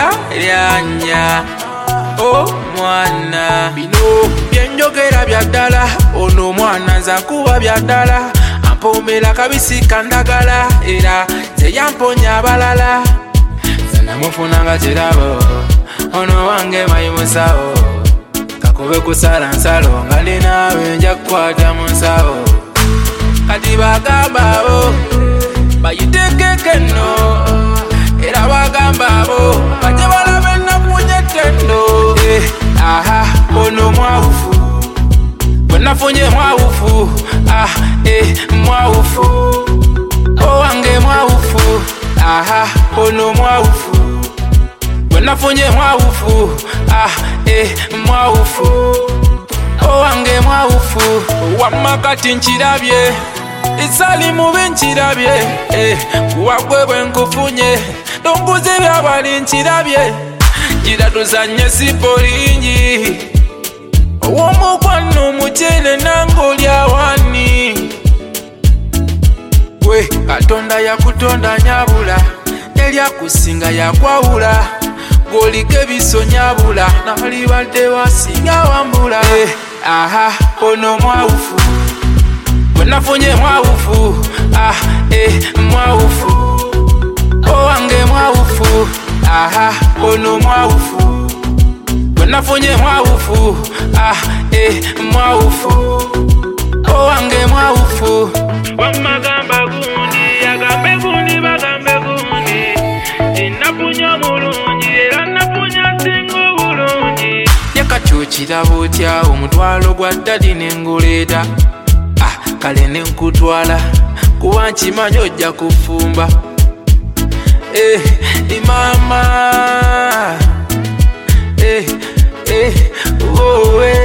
lyanja omwana. Bino byenjogera byaddala, ono omwana nza nkuba byaddala. Ampomera kabisi kandagala, era nze yamponya abalala. Nze namufunanga kirabo, ono wange mayimusawo. Kakube kusala nsalo, nga ndi naawe nja kukwata mu nsawo. Kati bagamba abo bayitekeke nno, era bagamba abo bajye balabe ennaku nyetendo. Aha, ono mwawufu, bwe nafunye mwawufu. Mwawufu, owange mwawufu. Aha, ono mwawufu, bwe nafunye mwawufu. Mwawufu, owange mwawufu. Wamakati nkirabye, isali mubi nkirabye. Kuwagwe bwe nkufunye, donguze byabali nkirabye. Gira tuzanye sipolingi, owomukwano mukyere nangolya wani. Gwe Katonda yakutonda nyabula, eryakusinga yakwawula. Gwoliko ebiso nyabula, nalibadde wasinga wambula. Aha, ono mwawufu, bwe nafunye mwawufu. Mwawufu, owange mwawufu. Aha, ono mwawufu, bwe nafunye mwawufu. Mwawufu, owange mwawufu. Wamagamba gundi, yagambe gundi, bagambe gundi. Nafunya mulungi, era nafunya singo bulungi. Yakati okiraba otya omutwalo gwa ddadi n'enguleeta. Kale nenkutwala, kuba nkimanyi ojja kufumba. Mama, wowe